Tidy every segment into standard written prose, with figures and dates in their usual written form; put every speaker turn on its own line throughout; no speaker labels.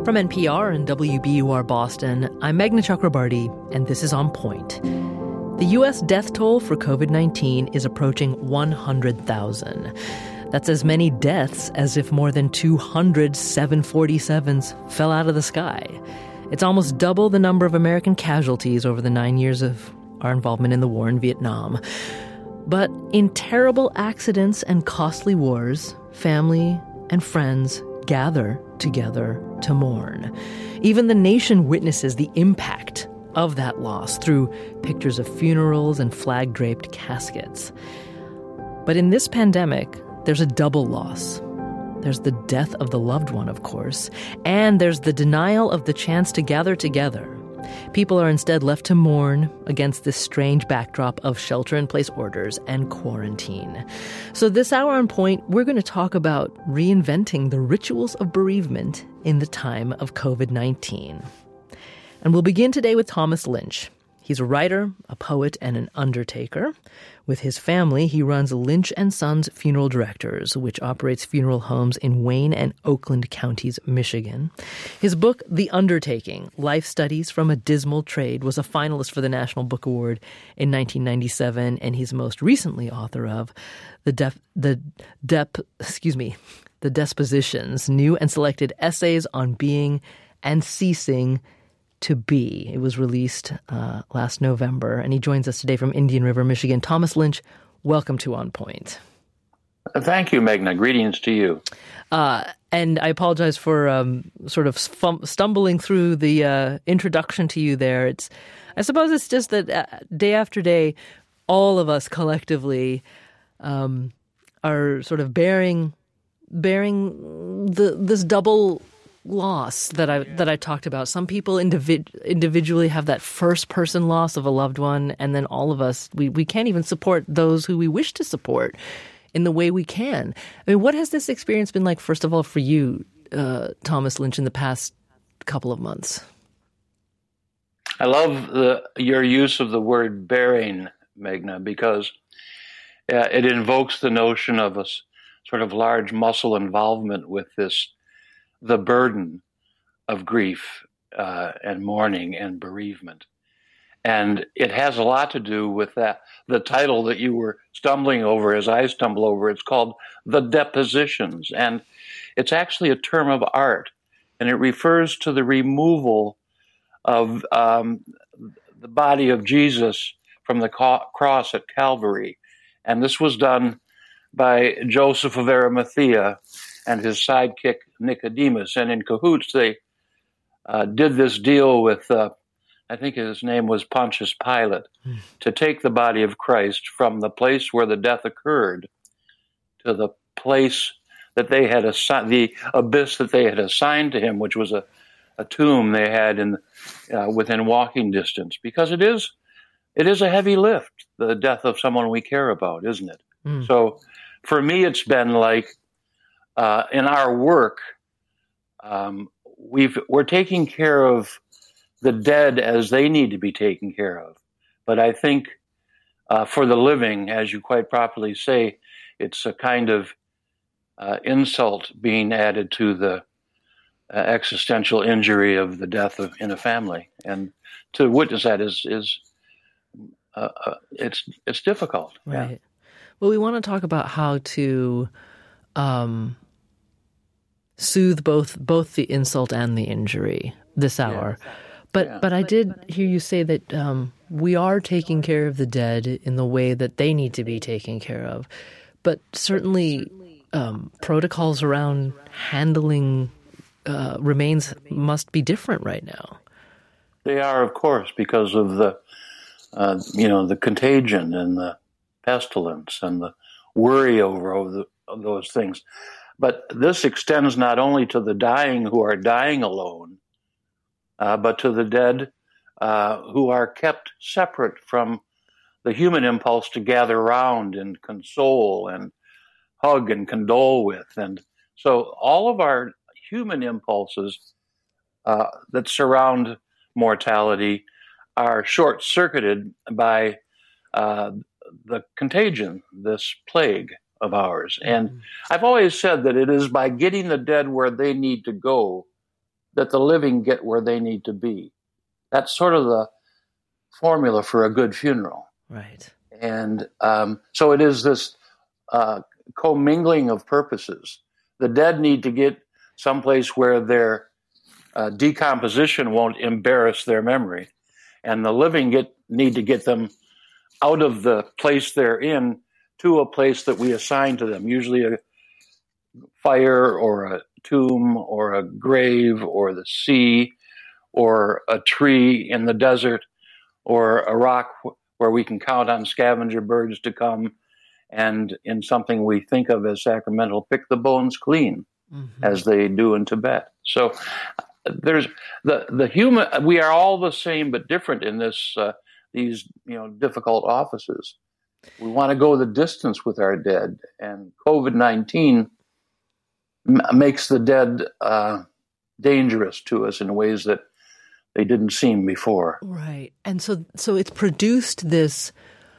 From NPR and WBUR Boston, I'm Meghna Chakrabarty, and this is On Point. The U.S. death toll for COVID-19 is approaching 100,000. That's as many deaths as if more than 200 747s fell out of the sky. It's almost double the number of American casualties over the 9 years of our involvement in the war in Vietnam. But in terrible accidents and costly wars, family and friends gather together to mourn. Even the nation witnesses the impact of that loss through pictures of funerals and flag-draped caskets. But in this pandemic, there's a double loss. There's the death of the loved one, of course, and there's the denial of the chance to gather together. People are instead left to mourn against this strange backdrop of shelter-in-place orders and quarantine. So this hour on Point, we're going to talk about reinventing the rituals of bereavement in the time of COVID-19. And we'll begin today with Thomas Lynch. He's a writer, a poet, and an undertaker. With his family, he runs Lynch & Sons Funeral Directors, which operates funeral homes in Wayne and Oakland counties, Michigan. His book, The Undertaking, Life Studies from a Dismal Trade, was a finalist for the National Book Award in 1997, and he's most recently author of The Dispositions, New and Selected Essays on Being and Ceasing to Be. It was released last November, and he joins us today from Indian River, Michigan. Thomas Lynch, welcome to On Point.
Thank you, Meghna. Greetings to you.
And I apologize for sort of stumbling through the introduction to you there. I suppose it's just that day after day, all of us collectively are sort of bearing this double loss that I talked about. Some people individually have that first person loss of a loved one, and then all of us, we can't even support those who we wish to support in the way we can. I mean, what has this experience been like, first of all, for you, Thomas Lynch, in the past couple of months?
I love your use of the word bearing, Meghna, because it invokes the notion of a sort of large muscle involvement with the burden of grief and mourning and bereavement. And it has a lot to do with the title that you were stumbling over as I stumble over. It's called The Dispositions. And it's actually a term of art. And it refers to the removal of the body of Jesus from the cross at Calvary. And this was done by Joseph of Arimathea and his sidekick Nicodemus, and in cahoots they did this deal with, I think his name was Pontius Pilate, to take the body of Christ from the place where the death occurred to the place that they had assigned, the abyss that they had assigned to him, which was a tomb they had within walking distance, because it is a heavy lift, the death of someone we care about, isn't it? So for me, it's been like, in our work, we're taking care of the dead as they need to be taken care of. But I think for the living, as you quite properly say, it's a kind of insult being added to the existential injury of the death in a family. And to witness that is it's difficult.
Right.
Yeah.
Well, we want to talk about how to soothe both the insult and the injury this hour. Yeah. But I did hear you say that we are taking care of the dead in the way that they need to be taken care of. But certainly protocols around handling remains must be different right now.
They are, of course, because of the contagion and the pestilence and the worry over those things. But this extends not only to the dying who are dying alone, but to the dead who are kept separate from the human impulse to gather around and console and hug and condole with. And so all of our human impulses that surround mortality are short-circuited by the contagion, this plague of ours. And I've always said that it is by getting the dead where they need to go that the living get where they need to be. That's sort of the formula for a good funeral.
Right.
And so it is this commingling of purposes. The dead need to get someplace where their decomposition won't embarrass their memory. And the living need to get them out of the place they're in to a place that we assign to them, usually a fire or a tomb or a grave or the sea or a tree in the desert or a rock where we can count on scavenger birds to come, and in something we think of as sacramental, pick the bones clean, as they do in Tibet. So there's the human. We are all the same but different in these difficult offices. We want to go the distance with our dead, and COVID-19 makes the dead dangerous to us in ways that they didn't seem before.
Right. And so it's produced this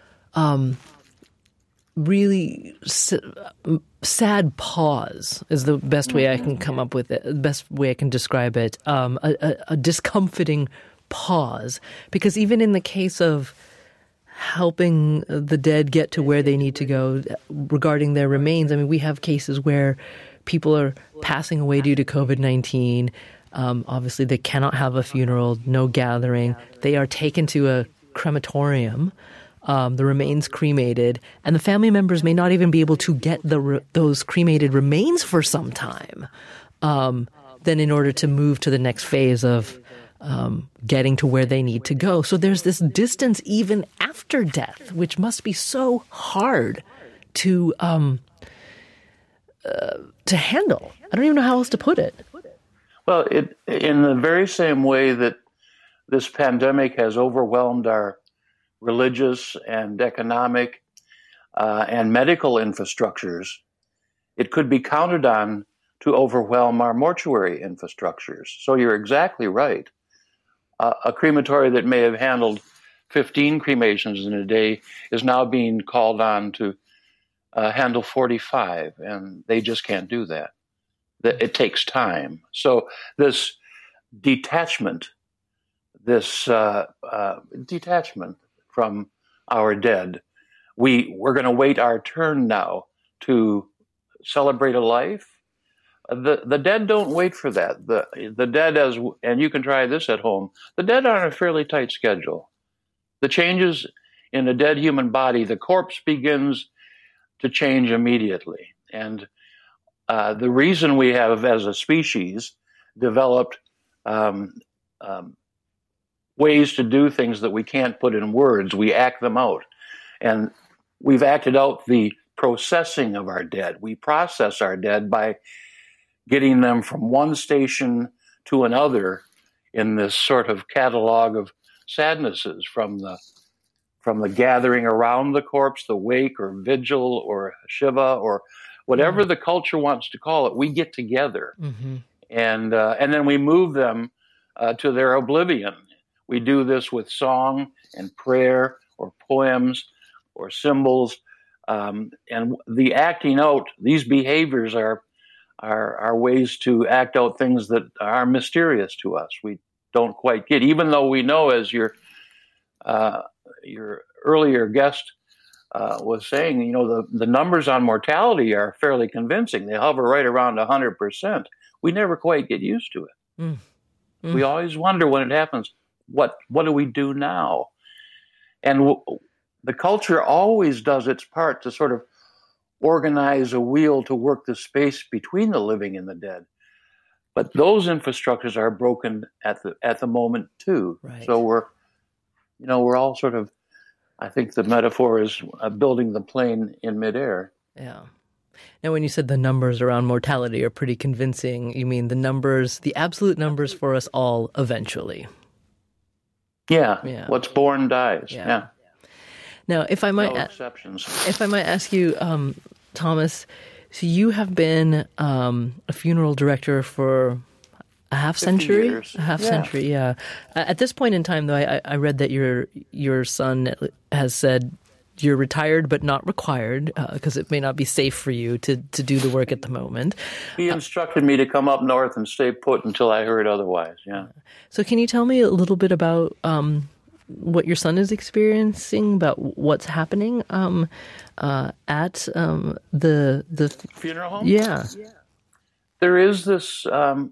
really sad pause is the best way I can come up with it, the best way I can describe it, a discomforting pause. Because even in the case of helping the dead get to where they need to go regarding their remains, I mean, we have cases where people are passing away due to COVID-19. Obviously, they cannot have a funeral, no gathering. They are taken to a crematorium, the remains cremated, and the family members may not even be able to get those cremated remains for some time. Then in order to move to the next phase of getting to where they need to go. So there's this distance even after death, which must be so hard to handle. I don't even know how else to put it.
Well, in the very same way that this pandemic has overwhelmed our religious and economic and medical infrastructures, it could be counted on to overwhelm our mortuary infrastructures. So you're exactly right. A crematory that may have handled 15 cremations in a day is now being called on to handle 45, and they just can't do that. It takes time. So this detachment from our dead, we're going to wait our turn now to celebrate a life. The dead don't wait for that. The dead, and you can try this at home, the dead are on a fairly tight schedule. The changes in a dead human body, the corpse begins to change immediately. And the reason we have, as a species, developed ways to do things that we can't put in words, we act them out. And we've acted out the processing of our dead. We process our dead by getting them from one station to another in this sort of catalog of sadnesses, from the gathering around the corpse, the wake or vigil or Shiva or whatever the culture wants to call it. We get together, and then we move them to their oblivion. We do this with song and prayer or poems or symbols, and the acting out. These behaviors are ways to act out things that are mysterious to us. We don't quite get, even though we know, as your earlier guest was saying, the numbers on mortality are fairly convincing. They hover right around 100%. We never quite get used to it. We always wonder when it happens, what do we do now? And the culture always does its part to sort of organize a wheel to work the space between the living and the dead. But those infrastructures are broken at the moment too. Right. So we're all sort of, I think the metaphor is building the plane in midair.
Yeah. Now, when you said the numbers around mortality are pretty convincing, you mean the absolute numbers for us all eventually.
Yeah. What's born dies. Yeah.
Now, if I might,
exceptions.
If I might ask you, Thomas, so you have been a funeral director for a half century?
Years.
A half century, yeah. At this point in time, though, I read that your son has said you're retired but not required because it may not be safe for you to do the work at the moment.
He instructed me to come up north and stay put until I heard otherwise, yeah.
So can you tell me a little bit about what your son is experiencing, about what's happening at the
funeral home?
Yeah.
There is this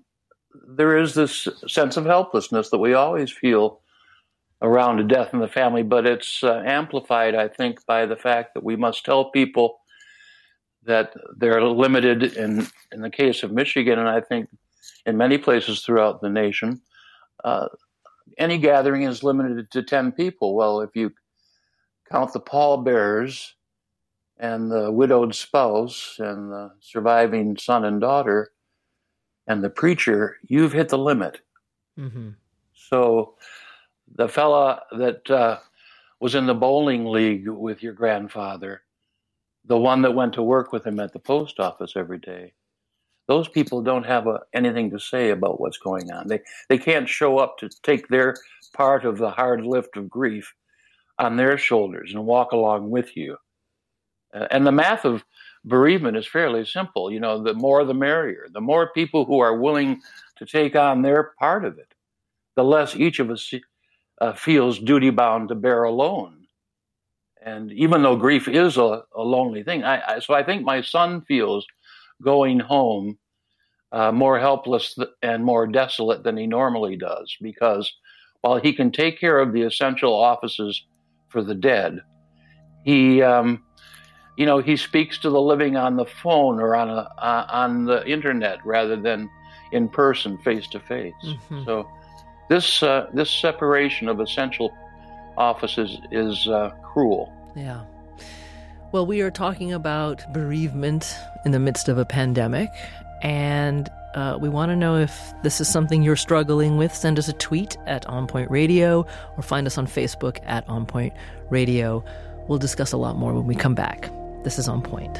sense of helplessness that we always feel around a death in the family, but it's amplified, I think, by the fact that we must tell people that they're limited in the case of Michigan, and I think in many places throughout the nation, any gathering is limited to 10 people. Well, if you count the pallbearers and the widowed spouse and the surviving son and daughter and the preacher, you've hit the limit. Mm-hmm. So the fella that was in the bowling league with your grandfather, the one that went to work with him at the post office every day, those people don't have anything to say about what's going on. They can't show up to take their part of the hard lift of grief on their shoulders and walk along with you. And the math of bereavement is fairly simple. You know, the more the merrier. The more people who are willing to take on their part of it, the less each of us feels duty-bound to bear alone. And even though grief is a lonely thing, so I think my son feels going home more helpless and more desolate than he normally does, because while he can take care of the essential offices for the dead, he speaks to the living on the phone or on the internet rather than in person, face to face. Mm-hmm. So this separation of essential offices is cruel.
Yeah. Well, we are talking about bereavement in the midst of a pandemic, and we want to know if this is something you're struggling with. Send us a tweet at On Point Radio or find us on Facebook at On Point Radio. We'll discuss a lot more when we come back. This is On Point.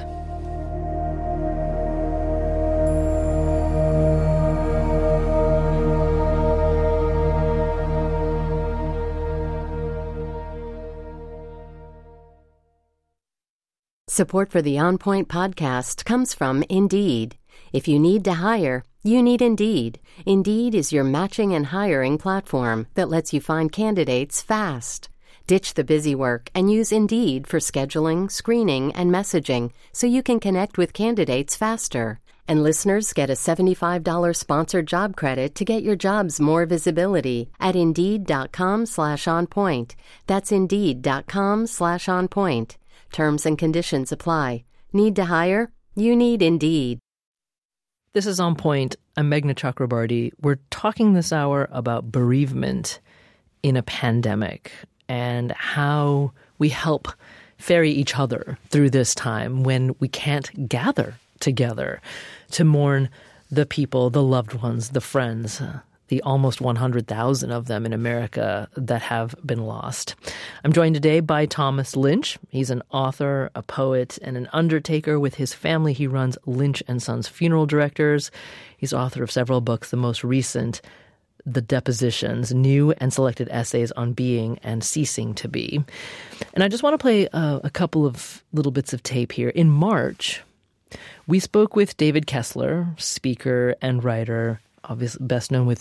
Support for the On Point podcast comes from Indeed. If you need to hire, you need Indeed. Indeed is your matching and hiring platform that lets you find candidates fast. Ditch the busy work and use Indeed for scheduling, screening, and messaging so you can connect with candidates faster. And listeners get a $75 sponsored job credit to get your jobs more visibility at Indeed.com/onpoint. That's Indeed.com/onpoint. Terms and conditions apply. Need to hire? You need Indeed.
This is On Point. I'm Meghna Chakrabarty. We're talking this hour about bereavement in a pandemic and how we help ferry each other through this time when we can't gather together to mourn the people, the loved ones, the friends, the almost 100,000 of them in America that have been lost. I'm joined today by Thomas Lynch. He's an author, a poet, and an undertaker. With his family, he runs Lynch & Sons Funeral Directors. He's author of several books, the most recent, The Depositions, New and Selected Essays on Being and Ceasing to Be. And I just want to play a couple of little bits of tape here. In March, we spoke with David Kessler, speaker and writer, obviously best known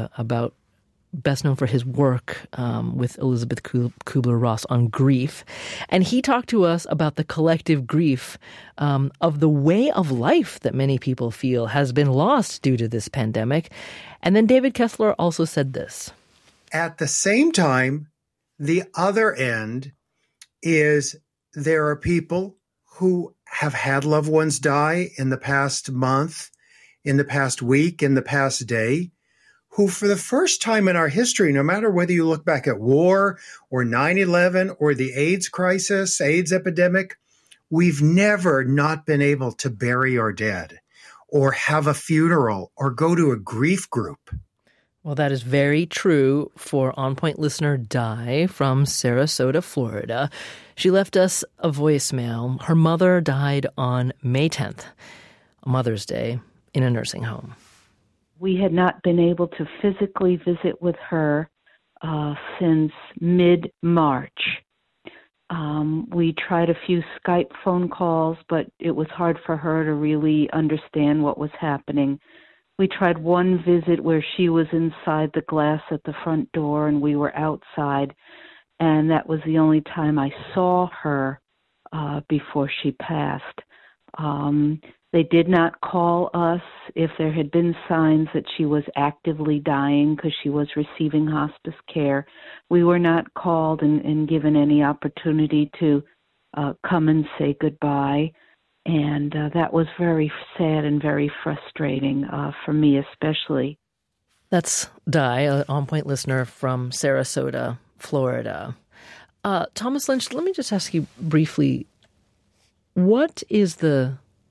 for his work with Elizabeth Kubler-Ross on grief. And he talked to us about the collective grief of the way of life that many people feel has been lost due to this pandemic. And then David Kessler also said this.
At the same time, the other end is there are people who have had loved ones die in the past month, in the past week, in the past day, who for the first time in our history, no matter whether you look back at war or 9/11 or the AIDS crisis, AIDS epidemic, we've never not been able to bury our dead or have a funeral or go to a grief group.
Well, that is very true for On Point listener Di from Sarasota, Florida. She left us a voicemail. Her mother died on May 10th, Mother's Day, in a nursing home.
We had not been able to physically visit with her since mid-March. We tried a few Skype phone calls, but it was hard for her to really understand what was happening. We tried one visit where she was inside the glass at the front door and we were outside, and that was the only time I saw her before she passed. They did not call us if there had been signs that she was actively dying because she was receiving hospice care. We were not called and given any opportunity to come and say goodbye. And that was very sad and very frustrating for me especially.
That's Di, an On Point listener from Sarasota, Florida. Thomas Lynch, let me just ask you briefly, what is the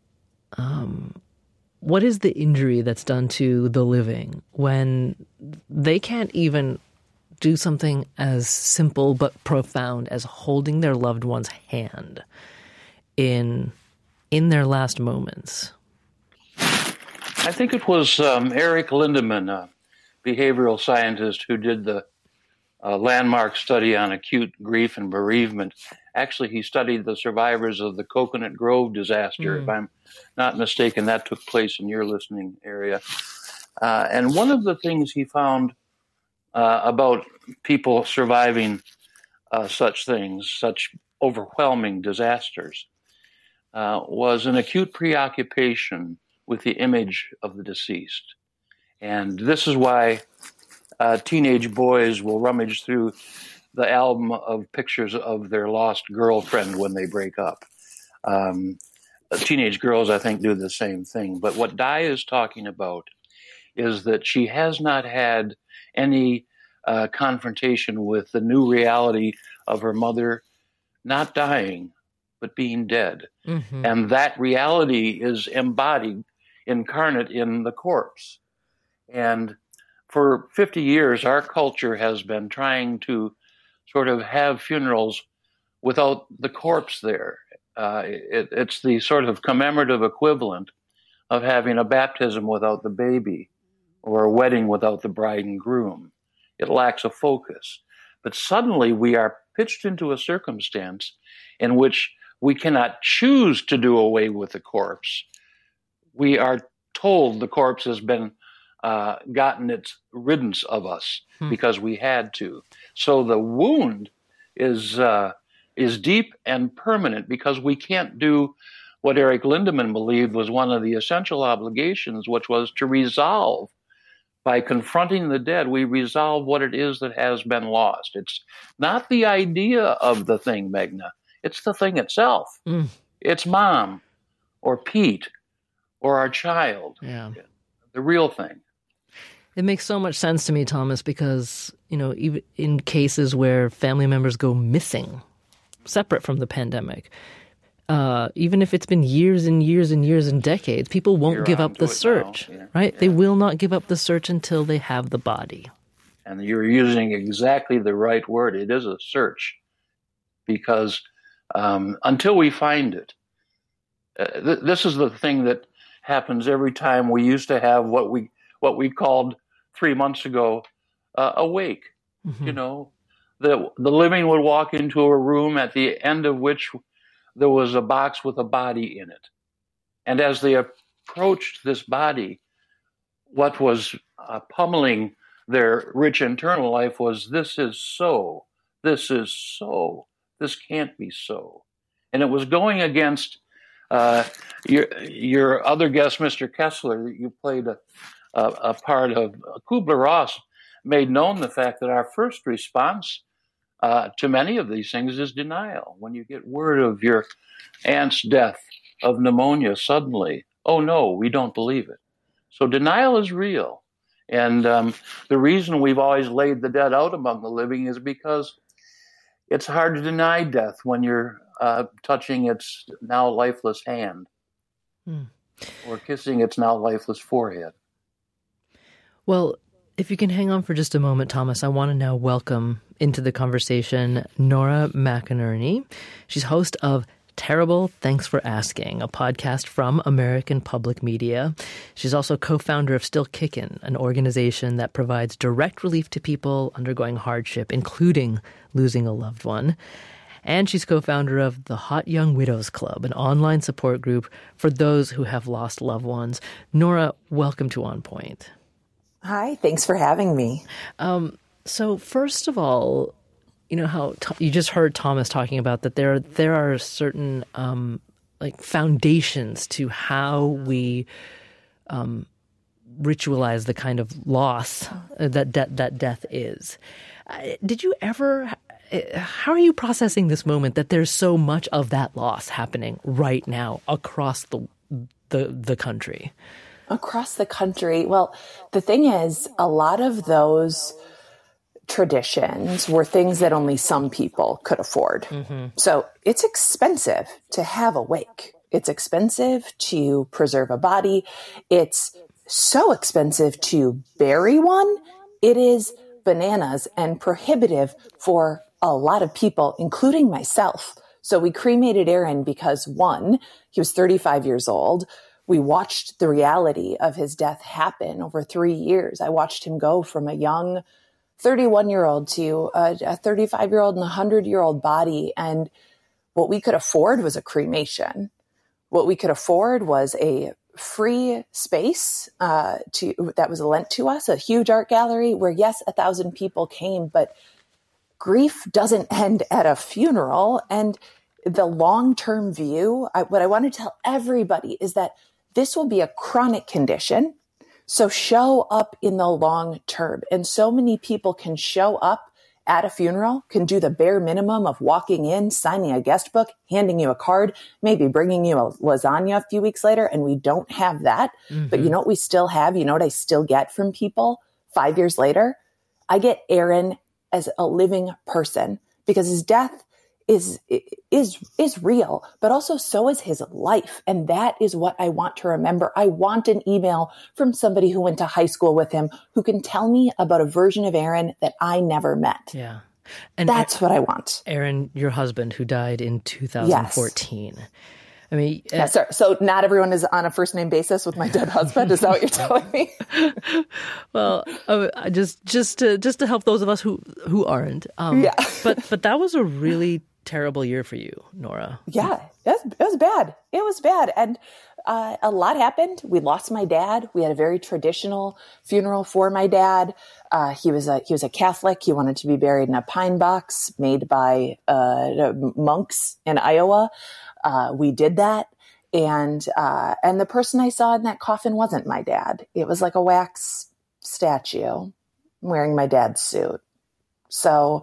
injury that's done to the living when they can't even do something as simple but profound as holding their loved one's hand in their last moments?
I think it was Eric Lindemann, a behavioral scientist who did the landmark study on acute grief and bereavement. Actually, he studied the survivors of the Coconut Grove disaster. If I'm not mistaken, that took place in your listening area. And one of the things he found about people surviving such things, such overwhelming disasters, was an acute preoccupation with the image of the deceased. And this is why teenage boys will rummage through the album of pictures of their lost girlfriend when they break up. Teenage girls, I think, do the same thing. But what Di is talking about is that she has not had any confrontation with the new reality of her mother not dying, but being dead. Mm-hmm. And that reality is embodied, incarnate in the corpse. And for 50 years, our culture has been trying to sort of have funerals without the corpse there. It's the sort of commemorative equivalent of having a baptism without the baby or a wedding without the bride and groom. It lacks a focus. But suddenly we are pitched into a circumstance in which we cannot choose to do away with the corpse. We are told the corpse has been gotten its riddance of us because we had to. So the wound is deep and permanent because we can't do what Eric Lindemann believed was one of the essential obligations, which was to resolve. By confronting the dead, we resolve what it is that has been lost. It's not the idea of the thing, Meghna. It's the thing itself. It's Mom or Pete or our child. Yeah. The real thing.
It makes so much sense to me, Thomas, because, even in cases where family members go missing, separate from the pandemic, even if it's been years and years and years and decades, people won't give up the search, right? Yeah. They will not give up the search until they have the body.
And you're using exactly the right word. It is a search because until we find it, this is the thing that happens every time we used to have what we called 3 months ago a wake. Mm-hmm. The living would walk into a room at the end of which there was a box with a body in it. And as they approached this body, what was pummeling their rich internal life was, this is so, this is so, this can't be so. And it was going against your other guest, Mr. Kessler, that you played a part of. Kubler-Ross made known the fact that our first response to many of these things is denial. When you get word of your aunt's death of pneumonia suddenly, oh no, we don't believe it. So denial is real. And the reason we've always laid the dead out among the living is because it's hard to deny death when you're touching its now lifeless hand or kissing its now lifeless forehead.
Well, if you can hang on for just a moment, Thomas, I want to now welcome into the conversation Nora McInerney. She's host of Terrible, Thanks for Asking, a podcast from American Public Media. She's also co-founder of Still Kickin', an organization that provides direct relief to people undergoing hardship, including losing a loved one. And she's co-founder of the Hot Young Widows Club, an online support group for those who have lost loved ones. Nora, welcome to On Point.
Hi, thanks for having me.
So first of all, you know how you just heard Thomas talking about that there are certain like foundations to how we ritualize the kind of loss that death is. Did you ever? How are you processing this moment that there's so much of that loss happening right now across the country?
Across the country. Well, the thing is, a lot of those traditions were things that only some people could afford. Mm-hmm. So it's expensive to have a wake. It's expensive to preserve a body. It's so expensive to bury one. It is bananas and prohibitive for a lot of people, including myself. So we cremated Aaron because, one, he was 35 years old. We watched the reality of his death happen over 3 years. I watched him go from a young 31-year-old to a 35-year-old and a 100-year-old body. And what we could afford was a cremation. What we could afford was a free space that was lent to us, a huge art gallery where, yes, 1,000 people came, but grief doesn't end at a funeral. And the long-term view, what I want to tell everybody is that this will be a chronic condition. So show up in the long term. And so many people can show up at a funeral, can do the bare minimum of walking in, signing a guest book, handing you a card, maybe bringing you a lasagna a few weeks later. And we don't have that. Mm-hmm. But you know what we still have? You know what I still get from people 5 years later? I get Aaron as a living person, because his death is real, but also so is his life. And that is what I want to remember. I want an email from somebody who went to high school with him, who can tell me about a version of Aaron that I never met.
Yeah. And
that's what I want.
Aaron, your husband, who died in 2014. Yes. I mean,
yes, sir. So not everyone is on a first name basis with my dead husband. Is that what you're telling me?
Well, just to help those of us who aren't.
Yeah.
But that was a really terrible year for you, Nora.
Yeah, it was bad. It was bad. And a lot happened. We lost my dad. We had a very traditional funeral for my dad. He was a Catholic. He wanted to be buried in a pine box made by monks in Iowa. We did that. And the person I saw in that coffin wasn't my dad. It was like a wax statue wearing my dad's suit. So,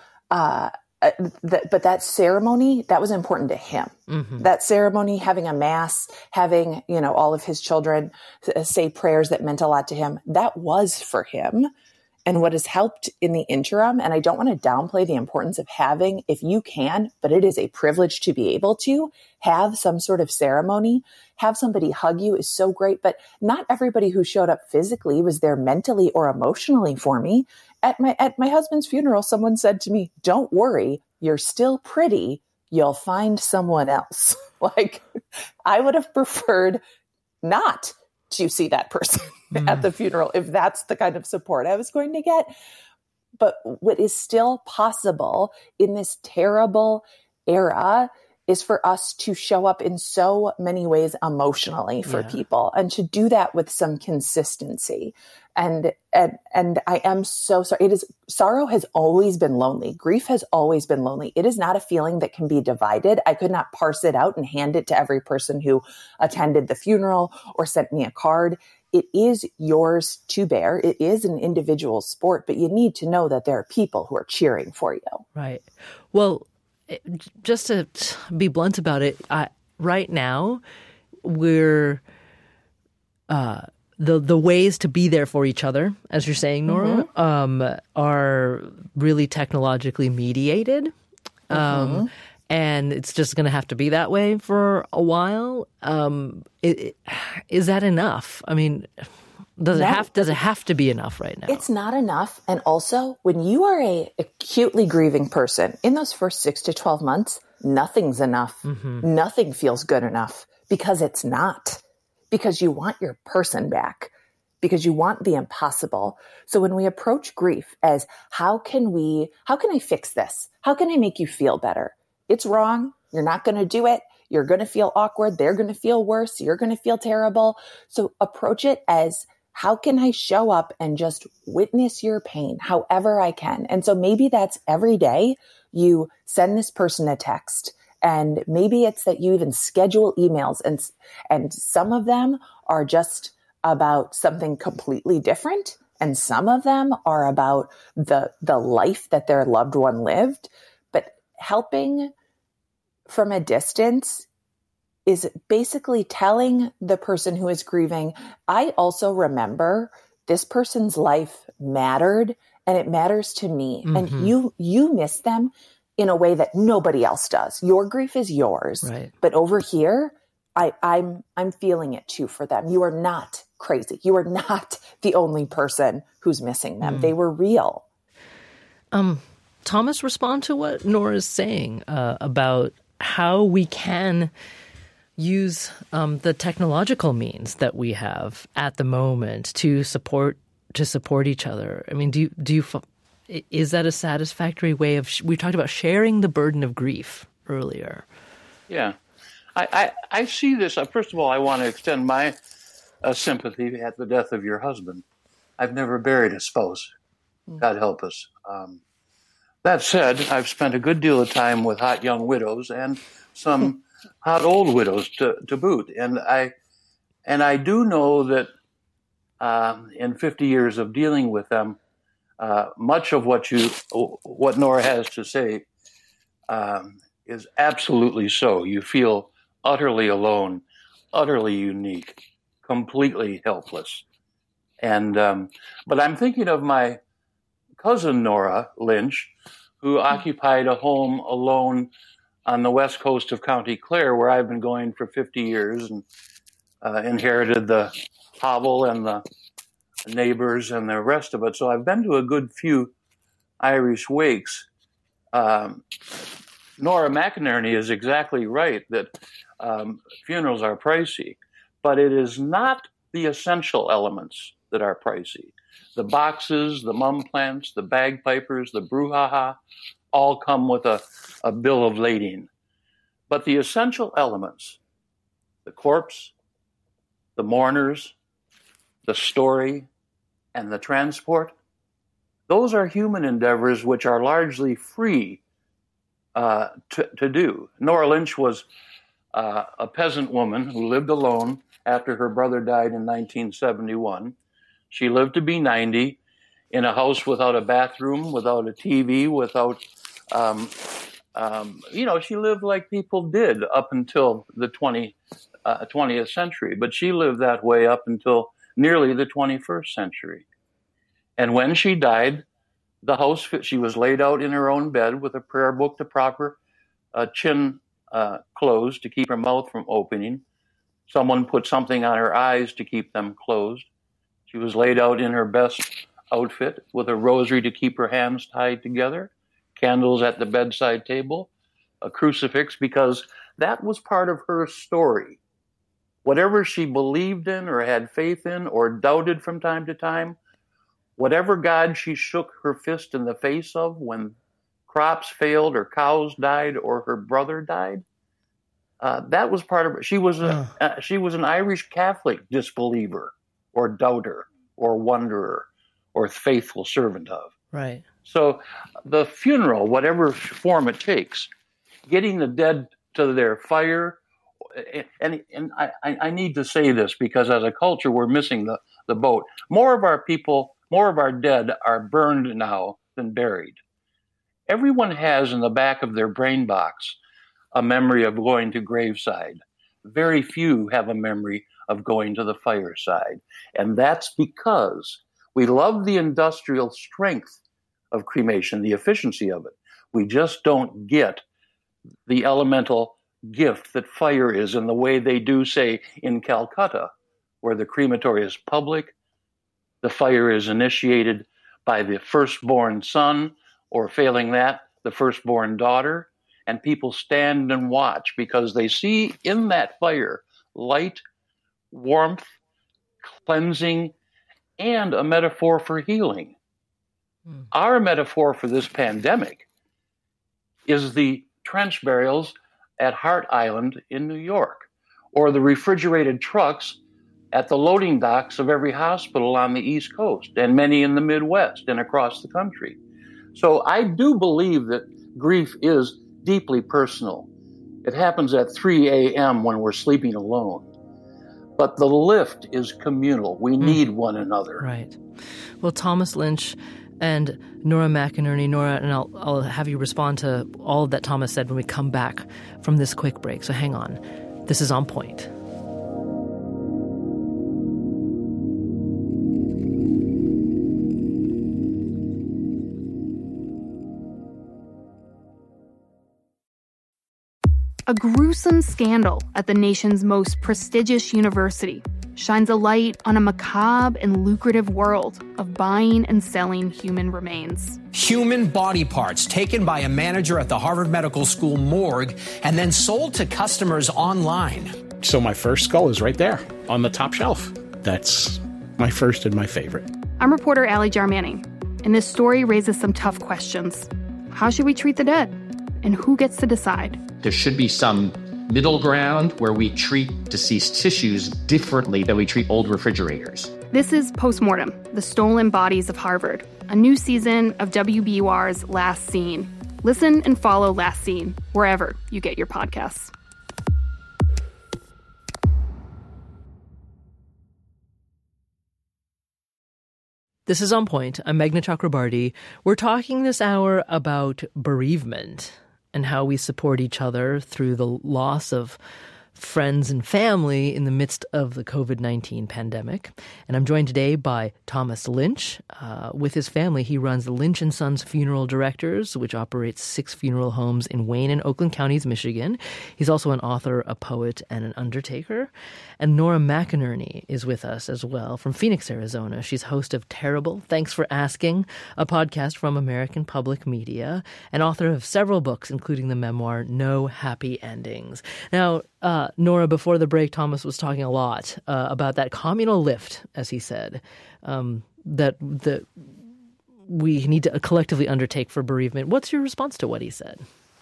but that ceremony, that was important to him. Mm-hmm. That ceremony, having a mass, having, all of his children say prayers that meant a lot to him, that was for him. And what has helped in the interim, and I don't want to downplay the importance of having, if you can, but it is a privilege to be able to have some sort of ceremony, have somebody hug you is so great. But not everybody who showed up physically was there mentally or emotionally for me. At my husband's funeral, someone said to me, "Don't worry, you're still pretty. You'll find someone else." Like, I would have preferred not to see that person at the funeral if that's the kind of support I was going to get. But what is still possible in this terrible era is for us to show up in so many ways emotionally for people, and to do that with some consistency. And I am so sorry. Sorrow has always been lonely. Grief has always been lonely. It is not a feeling that can be divided. I could not parse it out and hand it to every person who attended the funeral or sent me a card. It is yours to bear. It is an individual sport, but you need to know that there are people who are cheering for you.
Right. Well, just to be blunt about it, right now, we're the ways to be there for each other, as you're saying, Nora, are really technologically mediated. And it's just going to have to be that way for a while. Is that enough? I mean, does it have to be enough right now?
It's not enough. And also, when you are a acutely grieving person, in those first 6 to 12 months, nothing's enough. Mm-hmm. Nothing feels good enough, because it's not. Because you want your person back, because you want the impossible. So when we approach grief as, how can I fix this? How can I make you feel better? it's wrong. You're not going to do it. You're going to feel awkward. They're going to feel worse. You're going to feel terrible. So approach it as, how can I show up and just witness your pain however I can? And so maybe that's every day you send this person a text, and maybe it's that you even schedule emails, and some of them are just about something completely different. And some of them are about the life that their loved one lived. But helping from a distance is basically telling the person who is grieving, I also remember this person's life mattered, and it matters to me. Mm-hmm. And you miss them in a way that nobody else does. Your grief is yours. Right. But over here, I'm feeling it too for them. You are not crazy. You are not the only person who's missing them. They were real.
Thomas, respond to what Nora's saying about how we can use the technological means that we have at the moment to support each other. I mean, do you is that a satisfactory way of? We talked about sharing the burden of grief earlier.
Yeah, I see this. First of all, I want to extend my sympathy at the death of your husband. I've never buried a spouse. God help us. That said, I've spent a good deal of time with hot young widows and some hot old widows to boot, and I do know that in 50 years of dealing with them, much of what Nora has to say is absolutely so. You feel utterly alone, utterly unique, completely helpless, and but I'm thinking of my cousin Nora Lynch, who occupied a home alone on the west coast of County Clare, where I've been going for 50 years, and inherited the hovel and the neighbors and the rest of it. So I've been to a good few Irish wakes. Nora McInerney is exactly right that funerals are pricey, but it is not the essential elements that are pricey. The boxes, the mum plants, the bagpipers, the brouhaha, all come with a bill of lading. But the essential elements, the corpse, the mourners, the story, and the transport, those are human endeavors which are largely free to do. Nora Lynch was a peasant woman who lived alone after her brother died in 1971. She lived to be 90 in a house without a bathroom, without a TV, without, she lived like people did up until the 20th century. But she lived that way up until nearly the 21st century. And when she died, the house, she was laid out in her own bed with a prayer book to prop her chin closed to keep her mouth from opening. Someone put something on her eyes to keep them closed. She was laid out in her best outfit with a rosary to keep her hands tied together, candles at the bedside table, a crucifix, because that was part of her story. Whatever she believed in or had faith in or doubted from time to time, whatever God she shook her fist in the face of when crops failed or cows died or her brother died, that was part of her. She was an Irish Catholic disbeliever or doubter or wanderer or faithful servant of.
Right.
So the funeral, whatever form it takes, getting the dead to their fire, and I need to say this because as a culture we're missing the boat. More of our dead are burned now than buried. Everyone has in the back of their brain box a memory of going to graveside. Very few have a memory of going to the fireside. And that's because we love the industrial strength of cremation, the efficiency of it. We just don't get the elemental gift that fire is in the way they do, say, in Calcutta, where the crematory is public. The fire is initiated by the firstborn son, or failing that, the firstborn daughter. And people stand and watch because they see in that fire light, warmth, cleansing, and a metaphor for healing. Our metaphor for this pandemic is the trench burials at Hart Island in New York, or the refrigerated trucks at the loading docks of every hospital on the East Coast and many in the Midwest and across the country. So I do believe that grief is deeply personal. It happens at 3 a.m. when we're sleeping alone. But the lift is communal. We need one another.
Right. Well, Thomas Lynch and Nora McInerney. Nora, and I'll have you respond to all that Thomas said when we come back from this quick break. So hang on. This is On Point.
A gruesome scandal at the nation's most prestigious university shines a light on a macabre and lucrative world of buying and selling human remains.
Human body parts taken by a manager at the Harvard Medical School morgue and then sold to customers online.
So my first skull is right there on the top shelf. That's my first and my favorite.
I'm reporter Allie Jarmanning, and this story raises some tough questions. How should we treat the dead? And who gets to decide?
There should be some middle ground where we treat deceased tissues differently than we treat old refrigerators.
This is Postmortem, The Stolen Bodies of Harvard, a new season of WBUR's Last Scene. Listen and follow Last Scene wherever you get your podcasts.
This is On Point. I'm Meghna Chakrabarty. We're talking this hour about bereavement and how we support each other through the loss of friends and family in the midst of the COVID-19 pandemic. And I'm joined today by Thomas Lynch. With his family, he runs the Lynch & Sons Funeral Directors, which operates 6 funeral homes in Wayne and Oakland counties, Michigan. He's also an author, a poet, and an undertaker. And Nora McInerney is with us as well from Phoenix, Arizona. She's host of Terrible, Thanks for Asking, a podcast from American Public Media, and author of several books, including the memoir No Happy Endings. Now, Nora, before the break, Thomas was talking a lot about that communal lift, as he said, that we need to collectively undertake for bereavement. What's your response to what he said?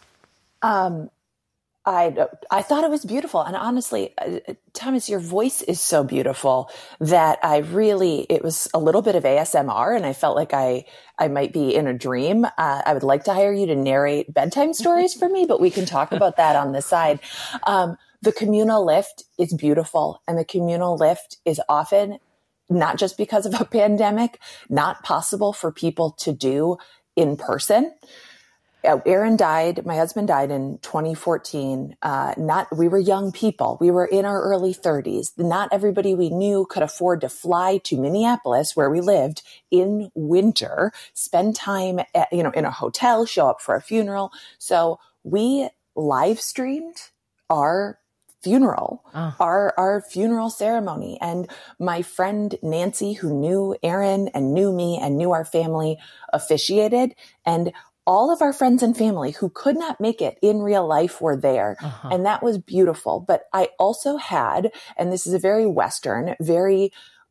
I thought it was beautiful. And honestly, Thomas, your voice is so beautiful that it was a little bit of ASMR, and I felt like I might be in a dream. I would like to hire you to narrate bedtime stories for me, but we can talk about that on the side. The communal lift is beautiful, and the communal lift is often, not just because of a pandemic, not possible for people to do in person. Aaron died. My husband died in 2014. We were young people. We were in our early 30s. Not everybody we knew could afford to fly to Minneapolis, where we lived, in winter, spend time in a hotel, show up for a funeral. So we live streamed our funeral, our funeral ceremony. And my friend Nancy, who knew Aaron and knew me and knew our family, officiated, and all of our friends and family who could not make it in real life were there. And that was beautiful. But I also had, and this is a very Western, very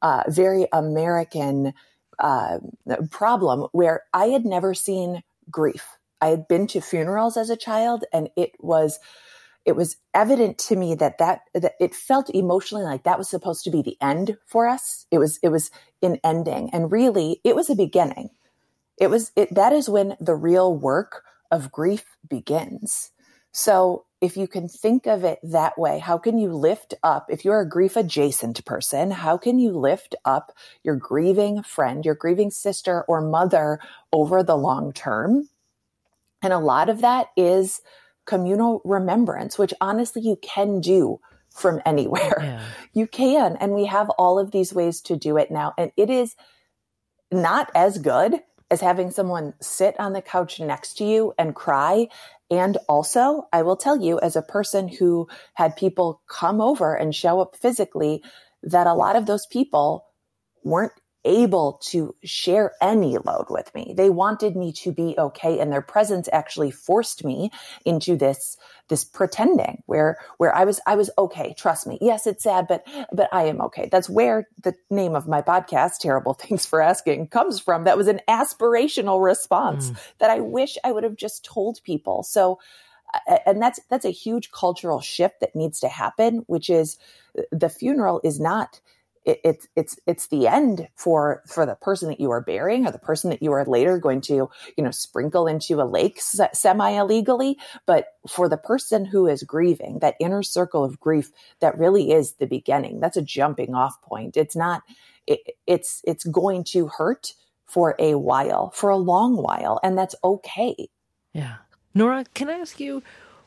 American problem, where I had never seen grief. I had been to funerals as a child, and it was evident to me that it felt emotionally like that was supposed to be the end for us. It was an ending, and really it was a beginning. That is when the real work of grief begins. So if you can think of it that way, how can you lift up, if you're a grief adjacent person, how can you lift up your grieving friend, your grieving sister or mother over the long term? And a lot of that is communal remembrance, which honestly you can do from anywhere. Yeah. You can. And we have all of these ways to do it now. And it is not as good as having someone sit on the couch next to you and cry. And also, I will tell you, as a person who had people come over and show up physically, that a lot of those people weren't able to share any load with me. They wanted me to be okay. And their presence actually forced me into this pretending where I was okay. Trust me. Yes, it's sad, but I am okay. That's where the name of my podcast, Terrible Thanks for Asking, comes from. That was an aspirational response that I wish I would have just told people. So and that's a huge cultural shift that needs to happen, which is the funeral is not, it's the end for the person that you are burying or the person that you are later going to, sprinkle into a lake semi-illegally. But for the person who is grieving, that inner circle of grief, that really is the beginning. That's a jumping off point. It's not, it's going to hurt for a while, for a long while, and that's okay.
Yeah. Nora, can I ask you,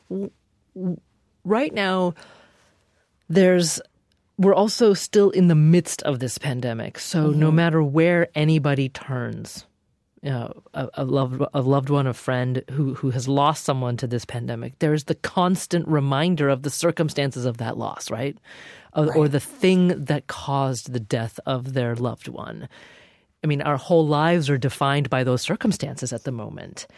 right now, we're also still in the midst of this pandemic. So no matter where anybody turns, a loved one, a friend who has lost someone to this pandemic, there's the constant reminder of the circumstances of that loss, right? Or the thing that caused the death of their loved one. I mean, our whole lives are defined by those circumstances at the moment.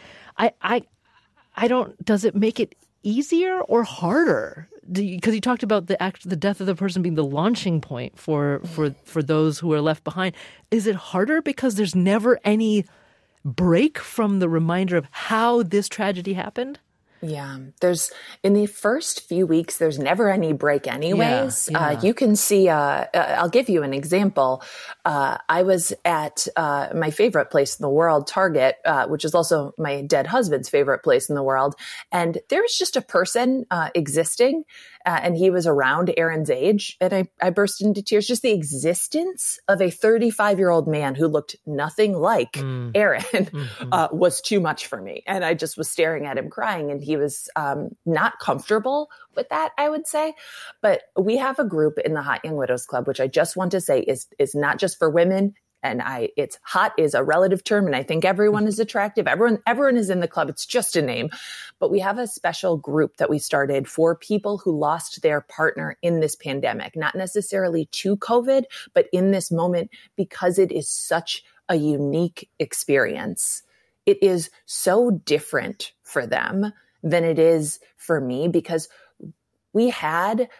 Does it make it easier or harder? Because you talked about the death of the person being the launching point for those who are left behind. Is it harder because there's never any break from the reminder of how this tragedy happened?
Yeah, in the first few weeks, there's never any break anyways.
Yeah.
You can see, I'll give you an example. I was at my favorite place in the world, Target, which is also my dead husband's favorite place in the world. And there was just a person existing, and he was around Aaron's age. And I burst into tears. Just the existence of a 35-year-old man who looked nothing like Aaron was too much for me. And I just was staring at him crying, and he was not comfortable with that, I would say. But we have a group in the Hot Young Widows Club, which I just want to say is not just for women. And it's hot is a relative term, and I think everyone is attractive. Everyone is in the club. It's just a name. But we have a special group that we started for people who lost their partner in this pandemic, not necessarily to COVID, but in this moment, because it is such a unique experience. It is so different for them than it is for me, because we had,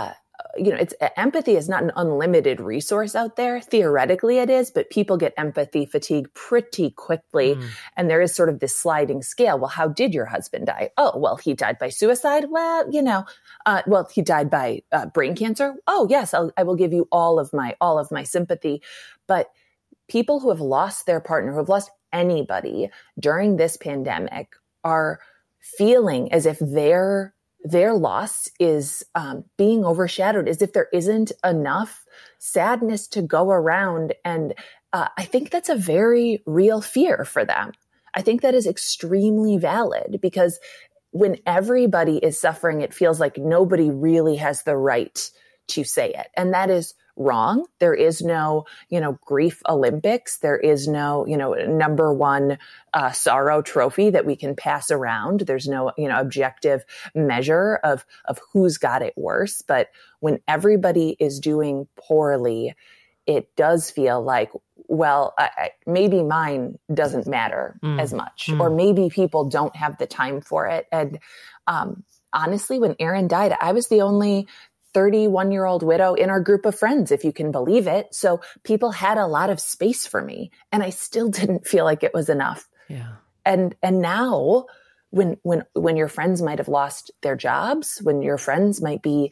empathy is not an unlimited resource out there. Theoretically it is, but people get empathy fatigue pretty quickly. And there is sort of this sliding scale. Well, how did your husband die? Oh, well, he died by suicide. Well, he died by brain cancer. Oh, yes, I will give you all of my sympathy. But people who have lost their partner, who have lost anybody during this pandemic, are feeling as if their loss is being overshadowed, as if there isn't enough sadness to go around. And I think that's a very real fear for them. I think that is extremely valid, because when everybody is suffering, it feels like nobody really has the right to say it. And that is wrong. There is no, grief Olympics. There is no, number one sorrow trophy that we can pass around. There's no, objective measure of who's got it worse. But when everybody is doing poorly, it does feel like, well, maybe mine doesn't matter as much, or maybe people don't have the time for it. And honestly, when Aaron died, I was the only 31-year-old widow in our group of friends, if you can believe it. So people had a lot of space for me, and I still didn't feel like it was enough.
Yeah.
And now when your friends might have lost their jobs, when your friends might be,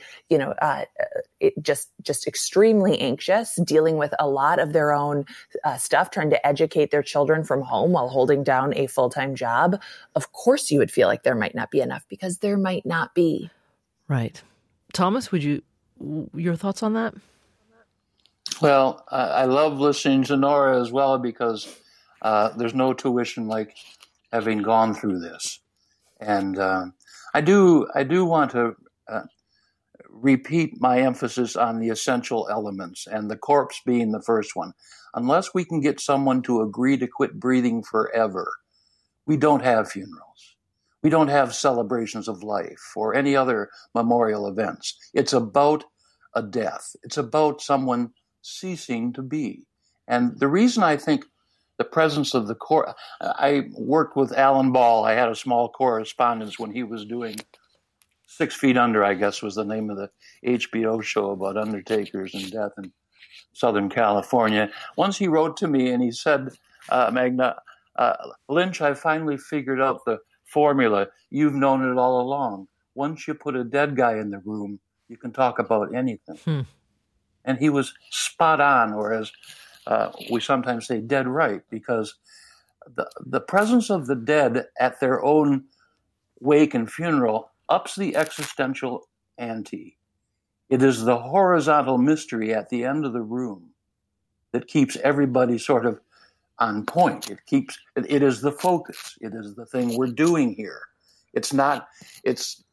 just extremely anxious, dealing with a lot of their own stuff, trying to educate their children from home while holding down a full-time job, of course you would feel like there might not be enough, because there might not be.
Right. Thomas, your thoughts on that?
Well, I love listening to Nora as well, because there's no tuition like having gone through this. And I do want to repeat my emphasis on the essential elements, and the corpse being the first one. Unless we can get someone to agree to quit breathing forever, we don't have funerals. We don't have celebrations of life or any other memorial events. It's about a death. It's about someone ceasing to be. And the reason I think the presence of the corpse, I worked with Alan Ball. I had a small correspondence when he was doing 6 Feet Under, I guess was the name of the HBO show about undertakers and death in Southern California. Once he wrote to me and he said, Magna, Lynch, I finally figured out the formula. You've known it all along. Once you put a dead guy in the room, you can talk about anything. And he was spot on, or as we sometimes say, dead right, because the presence of the dead at their own wake and funeral ups the existential ante. It is the horizontal mystery at the end of the room that keeps everybody sort of on point. It is the focus. It is the thing we're doing here. It's not a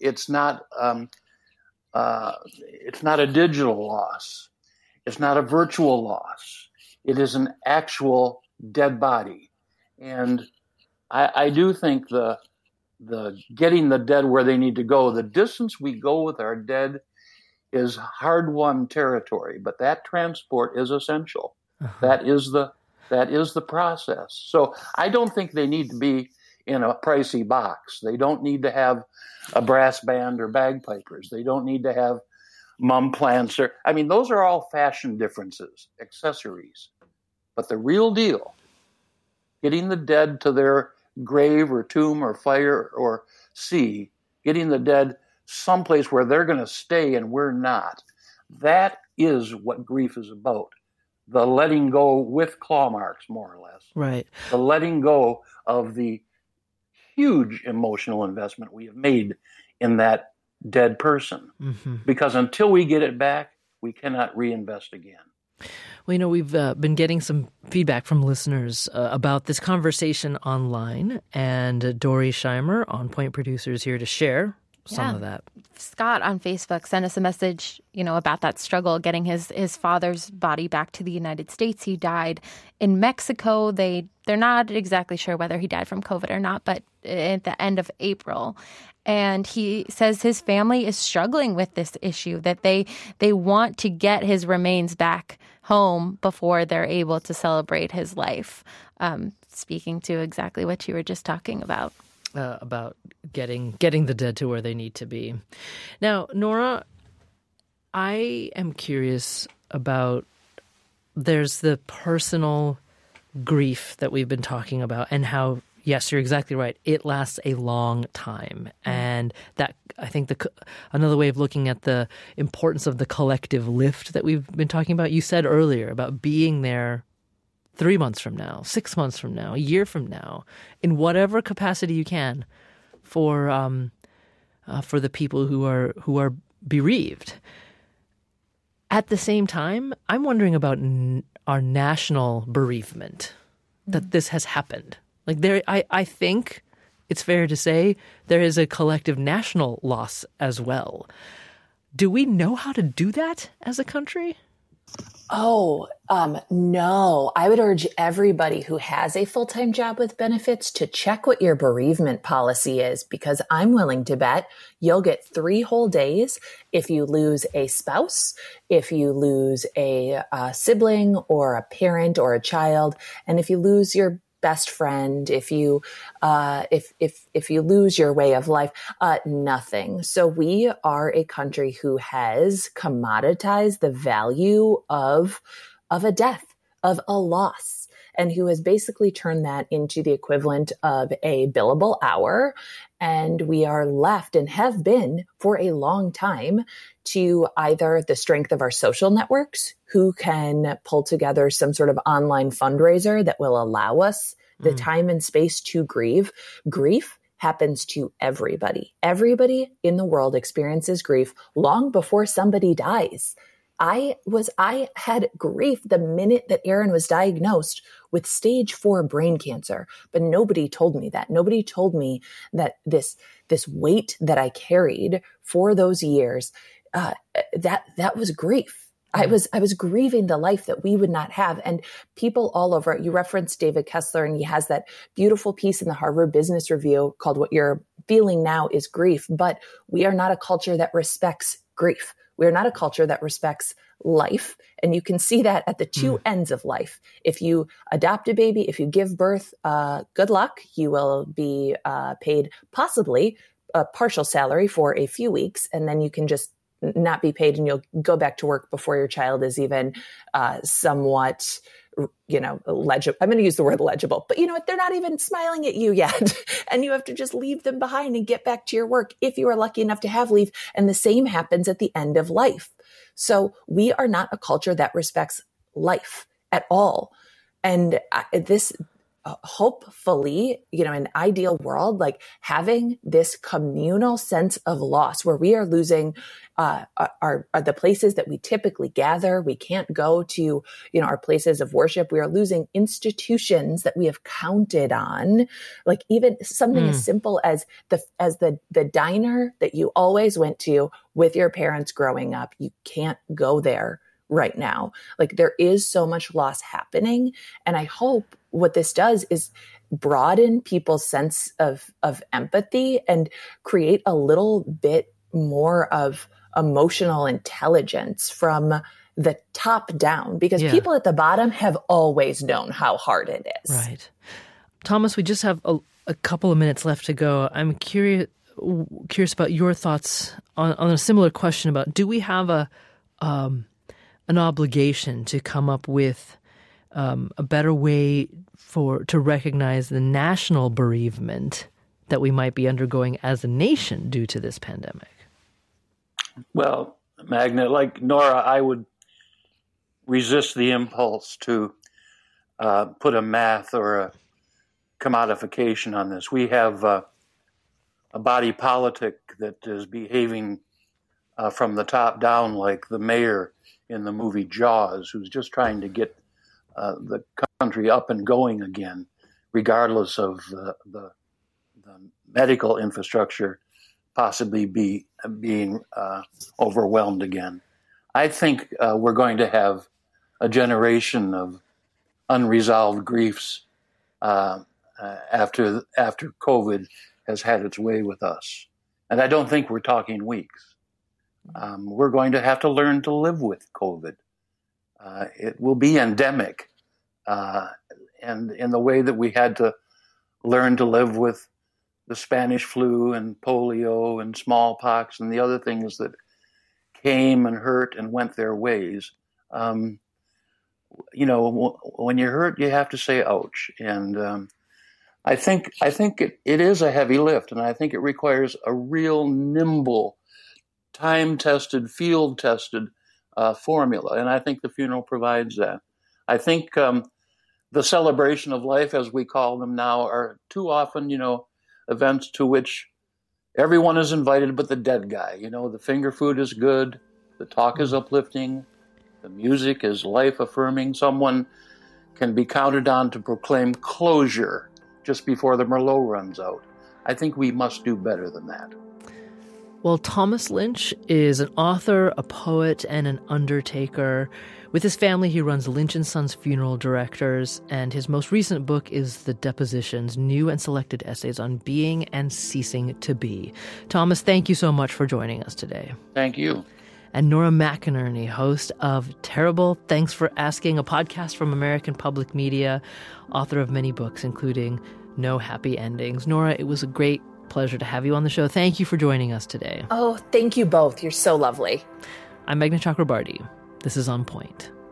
digital loss. It's not a virtual loss. It is an actual dead body. And I do think the getting the dead where they need to go, the distance we go with our dead is hard-won territory, but that transport is essential. That is the process. So I don't think they need to be in a pricey box. They don't need to have a brass band or bagpipers. They don't need to have mum plants. Those are all fashion differences, accessories. But the real deal, getting the dead to their grave or tomb or fire or sea, getting the dead someplace where they're going to stay and we're not, that is what grief is about. The letting go with claw marks, more or less.
Right.
The letting go of the huge emotional investment we have made in that dead person. Mm-hmm. Because until we get it back, we cannot reinvest again.
Well, we've been getting some feedback from listeners about this conversation online, and Dory Scheimer, On Point producer, is here to share some of that.
Scott on Facebook sent us a message, about that struggle getting his father's body back to the United States. He died in Mexico. They're not exactly sure whether he died from COVID or not, but at the end of April. And he says his family is struggling with this issue, that they want to get his remains back home before they're able to celebrate his life. Speaking to exactly what you were just talking about.
About getting the dead to where they need to be. Now, Nora, I am curious about, there's the personal grief that we've been talking about, and how, yes, you're exactly right, it lasts a long time. And that, I think, another way of looking at the importance of the collective lift that we've been talking about, you said earlier about being there 3 months from now, 6 months from now, a year from now, in whatever capacity you can, for the people who are bereaved. At the same time, I'm wondering about our national bereavement, that this has happened. I think it's fair to say there is a collective national loss as well. Do we know how to do that as a country?
No. I would urge everybody who has a full-time job with benefits to check what your bereavement policy is, because I'm willing to bet you'll get 3 whole days if you lose a spouse, if you lose a sibling or a parent or a child, and if you lose your best friend, if you lose your way of life, nothing. So we are a country who has commoditized the value of a death, of a loss, and who has basically turned that into the equivalent of a billable hour. And we are left, and have been for a long time, to either the strength of our social networks, who can pull together some sort of online fundraiser that will allow us the time and space to grieve. Grief happens to everybody. Everybody in the world experiences grief long before somebody dies. I had grief the minute that Aaron was diagnosed with stage 4 brain cancer, but nobody told me that. Nobody told me that this weight that I carried for those years, that was grief. I was grieving the life that we would not have. And people all over, you referenced David Kessler, and he has that beautiful piece in the Harvard Business Review called "What You're Feeling Now is Grief." But we are not a culture that respects grief. We are not a culture that respects life. And you can see that at the two ends of life. If you adopt a baby, if you give birth, good luck. You will be paid possibly a partial salary for a few weeks, and then you can just not be paid, and you'll go back to work before your child is even somewhat legible. I'm going to use the word legible, but they're not even smiling at you yet. And you have to just leave them behind and get back to your work if you are lucky enough to have leave. And the same happens at the end of life. So we are not a culture that respects life at all. And this, hopefully, an ideal world, like having this communal sense of loss where we are losing are the places that we typically gather. We can't go to, our places of worship. We are losing institutions that we have counted on. Like even something as simple as the diner that you always went to with your parents growing up. You can't go there right now. Like there is so much loss happening. And I hope what this does is broaden people's sense of empathy and create a little bit more of emotional intelligence from the top down, because people at the bottom have always known how hard it is.
Right. Thomas, we just have a couple of minutes left to go. I'm curious about your thoughts on a similar question about, do we have an obligation to come up with a better way to recognize the national bereavement that we might be undergoing as a nation due to this pandemic?
Well, Magna, like Nora, I would resist the impulse to put a math or a commodification on this. We have a body politic that is behaving from the top down, like the mayor in the movie Jaws, who's just trying to get the country up and going again, regardless of the medical infrastructure possibly being overwhelmed again. I think we're going to have a generation of unresolved griefs after COVID has had its way with us. And I don't think we're talking weeks. We're going to have to learn to live with COVID. It will be endemic. And in the way that we had to learn to live with the Spanish flu and polio and smallpox and the other things that came and hurt and went their ways. When you're hurt, you have to say, ouch. And I think it is a heavy lift, and I think it requires a real nimble, time-tested, field-tested formula. And I think the funeral provides that. I think the celebration of life, as we call them now, are too often, events to which everyone is invited but the dead guy. The finger food is good, the talk is uplifting, the music is life-affirming. Someone can be counted on to proclaim closure just before the Merlot runs out. I think we must do better than that.
Well, Thomas Lynch is an author, a poet, and an undertaker. With his family, he runs Lynch & Sons Funeral Directors, and his most recent book is The Depositions, New and Selected Essays on Being and Ceasing to Be. Thomas, thank you so much for joining us today.
Thank you.
And Nora McInerney, host of Terrible Thanks for Asking, a podcast from American Public Media, author of many books, including No Happy Endings. Nora, it was a great pleasure to have you on the show. Thank you for joining us today.
Oh, thank you both. You're so lovely.
I'm Meghna Chakrabarty. This is On Point.